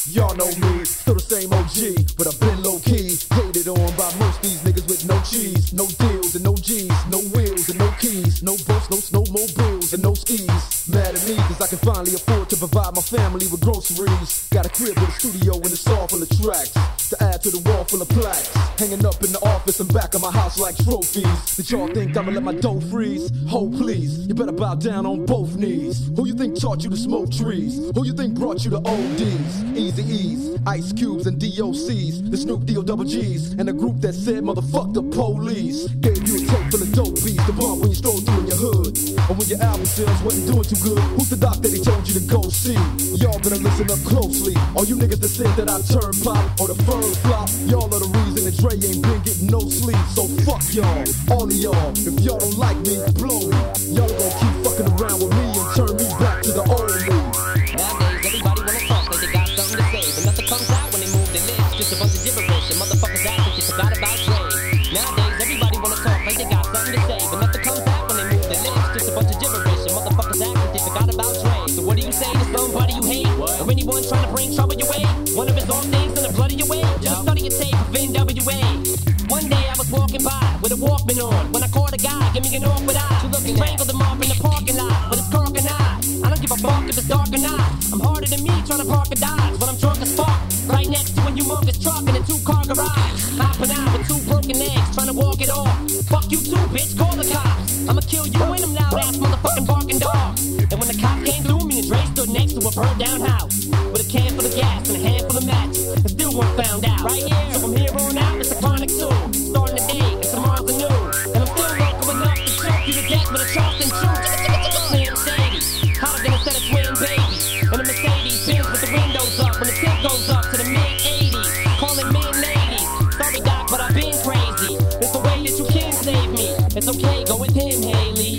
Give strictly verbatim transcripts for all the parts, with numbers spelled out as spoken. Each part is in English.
Y'all know me, still the same O G, but I've been low-key. Hated on by most these niggas with no cheese, no deals and no G's, no wheels and no keys, no boats, no snowmobiles and no skis. Mad at me cause I can finally afford to provide my family with groceries. Got a crib with a studio and it's all full of tracks to add to the wall full of plaques, hanging up in the office and back of my house like trophies. Did y'all think I'ma let my dough freeze? Ho, please, you better bow down on both knees. Who you think taught you to smoke trees? Who you think brought you to O Ds? Easy E's, Ice Cubes and D O C's, the Snoop D O double G's, and the group that said motherfuck the police. Gave you a tape full of dope beats to bump when you stroll through in your hood, or when your album sales wasn't doing too good. Who's the doc that he told you to go see? Y'all better listen up closely. All you niggas that said that I turn pop or the firm flop, y'all are the reason that Dre ain't been getting no sleep. So fuck y'all, all of y'all. If y'all don't like me, blow me. Y'all gonna keep fucking around with me and turn me back to the old me. Nowadays, everybody wanna talk like they got something to say, but nothing comes out when they move their lips. Just a bunch of gibberish and motherfuckers act like you forgot about Dre. Nowadays, everybody wanna talk like they got something to say, but nothing comes out when they move their lips. Just a bunch of gibberish and motherfuckers act like they forgot about Dre. So what do you say to somebody you hate? What? Or anyone trying to bring trouble your way? One of his own things in the blood of your way? Just study your tape of N W A. One day I was walking by with a Walkman on when I caught a guy, give me an awkward eye. Strangled him off in the parking lot with his cock and eye. I don't give a fuck if it's dark or not. I'm harder than me trying to park a Dodge when I'm drunk as fuck. Right next to a humongous truck in a two-car garage. Hopping out with two broken legs trying to walk it off. Fuck you too, bitch, call the cops. I'ma kill you and them loud-ass motherfucking barking dogs. And when the cop came through, me and Dre stood next to a burned-down house with a can full of gas and a handful of matches, and still weren't found out. Right here, so from here on out, it's a chronic two. Starting the day, and tomorrow's a new. And I'm still local enough to choke you to death with a Charleston chew. Slim Shady, hotter than a set of twin babies. And a Mercedes Benz with the windows up when the tip goes up to the mid-eighties. Calling men ladies. Sorry, Doc, but I've been crazy. It's the way that you can save me. It's okay, go with him, Haley.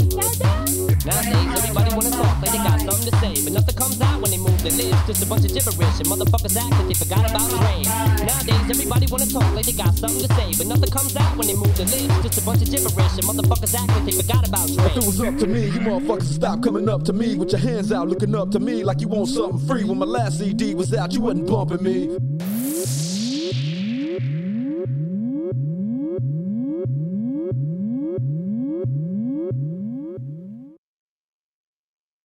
Nowadays, everybody wanna talk like they got something to say, but nothing comes out when they move their lips. Just a bunch of gibberish and motherfuckers act like they forgot about Dre. Nowadays, everybody wanna talk like they got something to say, but nothing comes out when they move their lips. Just a bunch of gibberish and motherfuckers act like they forgot about Dre. If it was up to me, you motherfuckers would stop coming up to me with your hands out, looking up to me like you want something free. When my last C D was out, you wasn't bumping me.